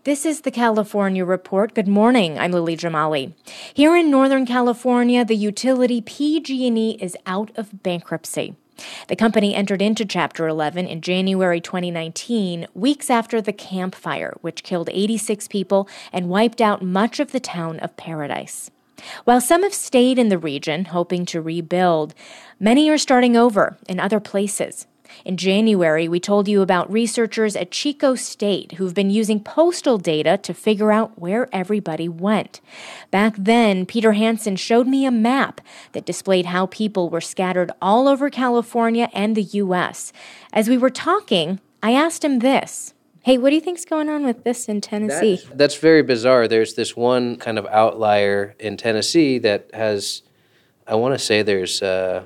This is the California Report. Good morning. I'm Lily Jamali. Here in Northern California, the utility PG&E is out of bankruptcy. The company entered into Chapter 11 in January 2019, weeks after the Camp Fire, which killed 86 people and wiped out much of the town of Paradise. While some have stayed in the region, hoping to rebuild, many are starting over in other places. In January, we told you about researchers at Chico State who've been using postal data to figure out where everybody went. Back then, Peter Hansen showed me a map that displayed how people were scattered all over California and the U.S. As we were talking, I asked him this. Hey, what do you think's going on with this in Tennessee? That's very bizarre. There's this one kind of outlier in Tennessee that has, I want to say there's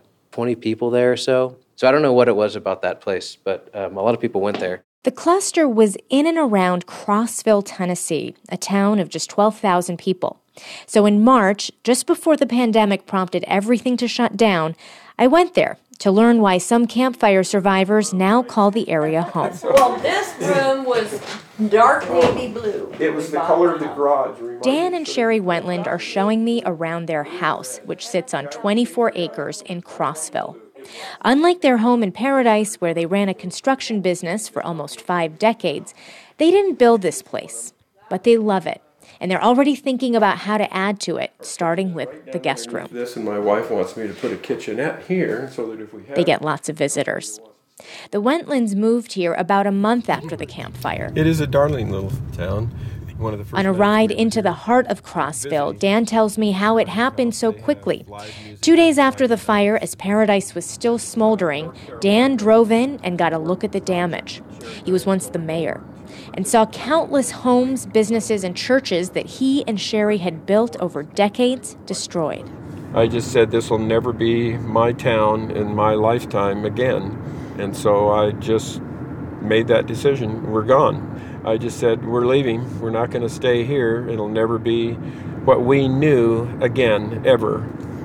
20 people there or so. So I don't know what it was about that place, but a lot of people went there. The cluster was in and around Crossville, Tennessee, a town of just 12,000 people. So in March, just before the pandemic prompted everything to shut down, I went there to learn why some campfire survivors now call the area home. Well, this room was dark navy blue. It was the color of the garage. Dan and Sherry Wentland are showing me around their house, which sits on 24 acres in Crossville. Unlike their home in Paradise, where they ran a construction business for almost 5 decades, they didn't build this place, but they love it. And they're already thinking about how to add to it, starting with the guest room. This, and my wife wants me to put a kitchenette here so that if we have... They get lots of visitors. The Wentlands moved here about a month after the campfire. It is a darling little town. One of the first On a ride into the heart of Crossville, Dan tells me how it happened so quickly. 2 days after the fire, as Paradise was still smoldering, Dan drove in and got a look at the damage. He was once the mayor and saw countless homes, businesses, and churches that he and Sherry had built over decades destroyed. I just said this will never be my town in my lifetime again. And so I just made that decision. We're gone. I just said, we're leaving. We're not going to stay here. It'll never be what we knew again, ever.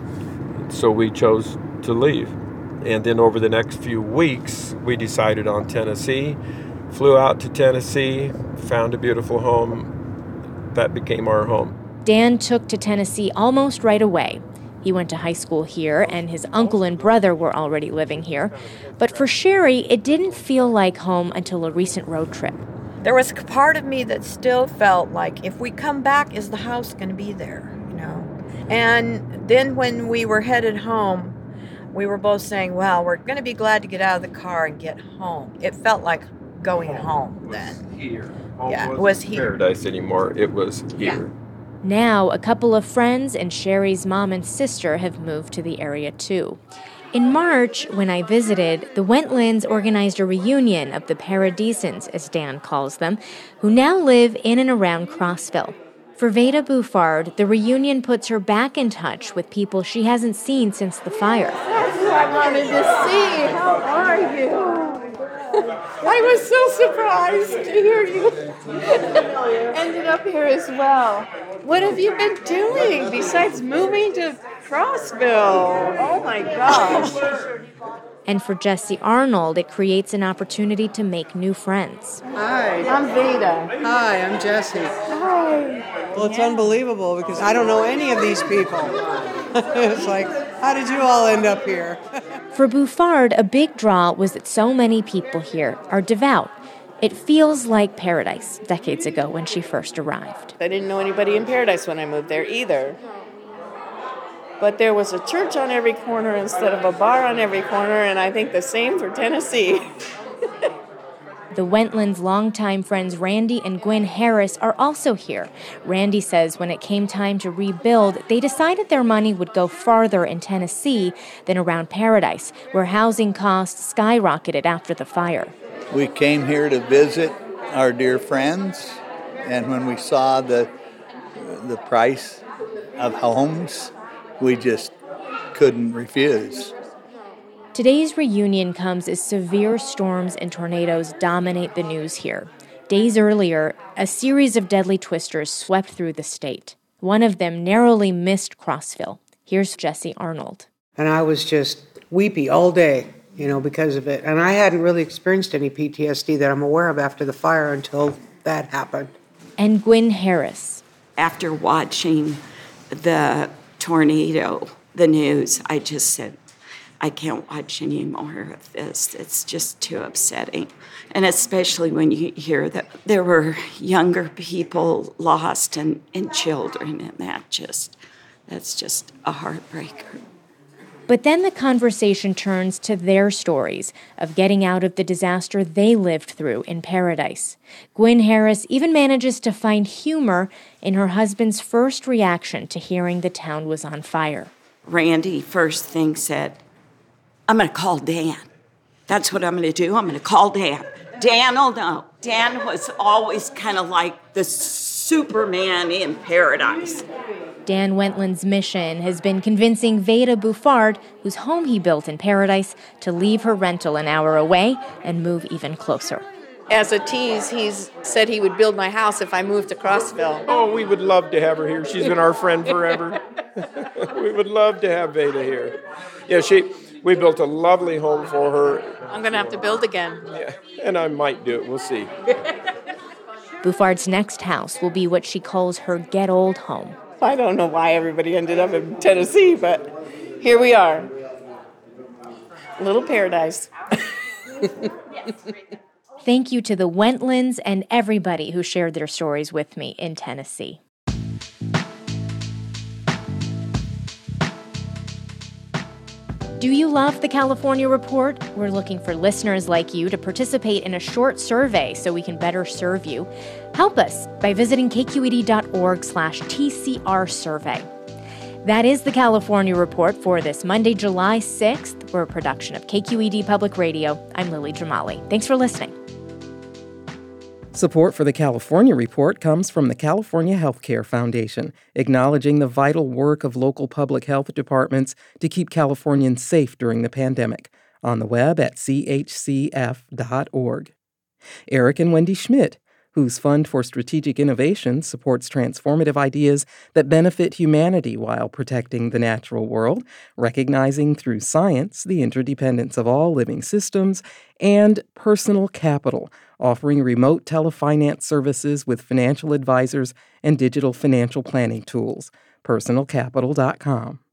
So we chose to leave. And then over the next few weeks, we decided on Tennessee, flew out to Tennessee, found a beautiful home. That became our home. Dan took to Tennessee almost right away. He went to high school here, and his uncle and brother were already living here. But for Sherry, it didn't feel like home until a recent road trip. There was a part of me that still felt like, if we come back, is the house going to be there, And then when we were headed home, we were both saying, well, we're going to be glad to get out of the car and get home. It felt like going home then. Here. Yeah, it was here. Paradise anymore. It was here. Yeah. Now, a couple of friends and Sherry's mom and sister have moved to the area too. In March, when I visited, the Wentlands organized a reunion of the Paradisans, as Dan calls them, who now live in and around Crossville. For Veda Bouffard, the reunion puts her back in touch with people she hasn't seen since the fire. That's who I wanted to see. How are you? I was so surprised to hear you ended up here as well. What have you been doing besides moving to Crossville? Oh my gosh. And for Jesse Arnold, it creates an opportunity to make new friends. Hi, I'm Veda. Hi, I'm Jesse. Hi. Well, it's unbelievable because I don't know any of these people. It's like, how did you all end up here? For Bouffard, a big draw was that so many people here are devout. It feels like Paradise decades ago when she first arrived. I didn't know anybody in Paradise when I moved there either. But there was a church on every corner instead of a bar on every corner, and I think the same for Tennessee. The Wentlands' longtime friends Randy and Gwen Harris are also here. Randy says when it came time to rebuild, they decided their money would go farther in Tennessee than around Paradise, where housing costs skyrocketed after the fire. We came here to visit our dear friends, and when we saw the price of homes, we just couldn't refuse. Today's reunion comes as severe storms and tornadoes dominate the news here. Days earlier, a series of deadly twisters swept through the state. One of them narrowly missed Crossville. Here's Jesse Arnold. And I was just weepy all day, because of it. And I hadn't really experienced any PTSD that I'm aware of after the fire until that happened. And Gwen Harris. After watching the tornado, the news, I just said, I can't watch any more of this. It's just too upsetting. And especially when you hear that there were younger people lost and children, and that's just a heartbreaker. But then the conversation turns to their stories of getting out of the disaster they lived through in Paradise. Gwen Harris even manages to find humor in her husband's first reaction to hearing the town was on fire. Randy first thing said, I'm going to call Dan. That's what I'm going to do. I'm going to call Dan. Dan will know. Dan was always kind of like the Superman in Paradise. Dan Wentland's mission has been convincing Veda Buffard, whose home he built in Paradise, to leave her rental an hour away and move even closer. As a tease, he's said he would build my house if I moved to Crossville. Oh, we would love to have her here. She's been our friend forever. We would love to have Veda here. Yeah, we built a lovely home for her. I'm going to have to build again. Yeah, and I might do it. We'll see. Buffard's next house will be what she calls her get-old home. I don't know why everybody ended up in Tennessee, but here we are. Little paradise. Thank you to the Wentlands and everybody who shared their stories with me in Tennessee. Do you love the California Report? We're looking for listeners like you to participate in a short survey so we can better serve you. Help us by visiting kqed.org/TCR survey. That is the California Report for this Monday, July 6th. We're a production of KQED Public Radio. I'm Lily Jamali. Thanks for listening. Support for the California Report comes from the California Healthcare Foundation, acknowledging the vital work of local public health departments to keep Californians safe during the pandemic. On the web at chcf.org. Eric and Wendy Schmidt, whose Fund for Strategic Innovation supports transformative ideas that benefit humanity while protecting the natural world, recognizing through science the interdependence of all living systems, and Personal Capital, offering remote telefinance services with financial advisors and digital financial planning tools. PersonalCapital.com.